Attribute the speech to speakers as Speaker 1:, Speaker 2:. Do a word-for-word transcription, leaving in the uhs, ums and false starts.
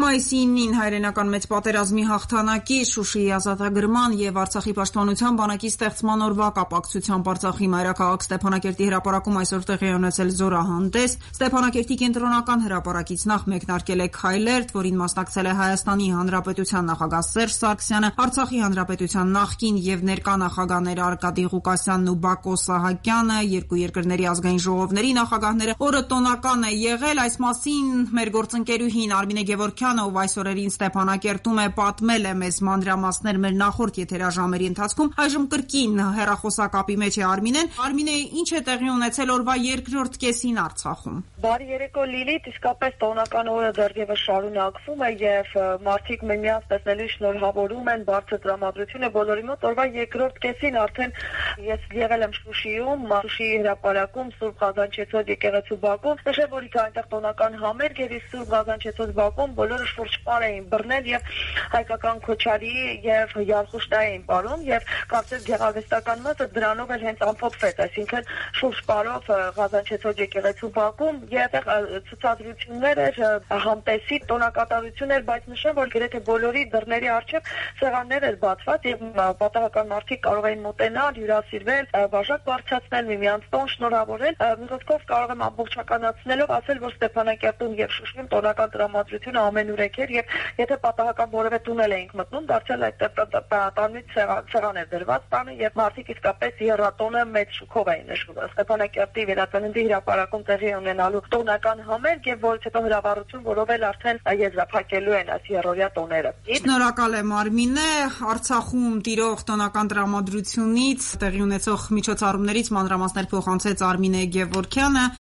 Speaker 1: Մայիսի ինին հայրենական մեծ պատերազմի հաղթանակի, Շուշիի ազատագրման և Արցախի պաշտպանության բանակի ստեղծման օրվա կապակցությամբ Արցախի մայրաքաղաք Ստեփանակերտի հրապարակում այսօր տեղի է ունեցել զորահանդես։ Ստեփանակերտի կենտրոնական հրապարակից նախ մեկնարկել է քայլերթ, որին մասնակցել է Հայաստանի Հանրապետության նախագահ Սերժ Սարգսյանը, Արցախի Հանրապետության նախկին և ներկա նախագահներ Արկադի Ղուկասյանն ու Բակո Սահակյանը, երկու երկրների ազգային ժողովների նախագահները։ Օրը տոնական է եղել, այս մասին մեր գործընկերուհին Արմինե Գևորգյանը, ով այս օրերին Ստեփանակերտում է, պատմել է մեզ մանրամասներ մեր նախորդ եթերաժամերի ընթացքում։ Այժմ կրկին հեռախոսակապի մեջ է Արմինեն։ Արմինե, ինչ է տեղի ունեցել օրվա երկրորդ կեսին Արցախում։
Speaker 2: Բարի երեկո Լիլիթ, իսկապես տոնական օրը դեռևս շարունակվում է եւ մարդիկ միմյանց տեսնելու շնորհավորում են բարձր տրամադրությունը բոլորի մոտ։ Օրվա երկրորդ կեսին արդեն ես եղել եմ Շուշիում, Շուշիի հրապարակում, Սուրբ Ղազանչեցոտ եկեղեցու բակում։ Նշեմ, որ իհարկե այնտեղ տոնական համերգ էր, իսկ Սուրբ Ղազանչեցոտ բակում բոլորը շուրջ պար էին բռնել եւ հայկական քոչարի եւ յալխուշտա էին պարում եւ կարծես գեղարվեստական մասը դրանով էլ հենց ամփոփվեց, այսինքն շուրջ պարով Ղազանչեցոտ եկեղեցու բակում եւ ցուցադրություններ էր, համտեսի տոնակատարություն էր, բայց նշեմ, որ գրեթե բոլորի դռների առջև սեղաններ էր բացված եւ պատահական մարդիկ կարող էին մոտենալ, հյուրասիրվել, բաժակ բարձրացնել, միմյանց տոն շնորհավորել։ Մյուսով կարող եմ ամբողջականացնելով ասել, որ Ստեփանակերտում եւ Շուշիում տոնական տրամադրությունը ամենուրեք էր եւ եթե պատահական որևէ տունել էինք մտնում, դարձյալ այդ տանից սեղան էր դրված տանը եւ մարդիկ իսկապես եռատոնը մեծ շուկով էին նշվում։ Ստեփանակերտի վերածննդի հրապարակում տեղի ունենալու տոնական համերգ եւ որից հետո հրավառություն, որով էլ արդեն եզրափակելու են այս երրորդյա տոները։
Speaker 1: Շնորհակալ եմ Արմինե, Արցախում տիրող տոնական տրամադրությունից տեղի ունեցող միջոցառումներից մանրամասներ փոխանցեց Արմինե Գևորգյանը։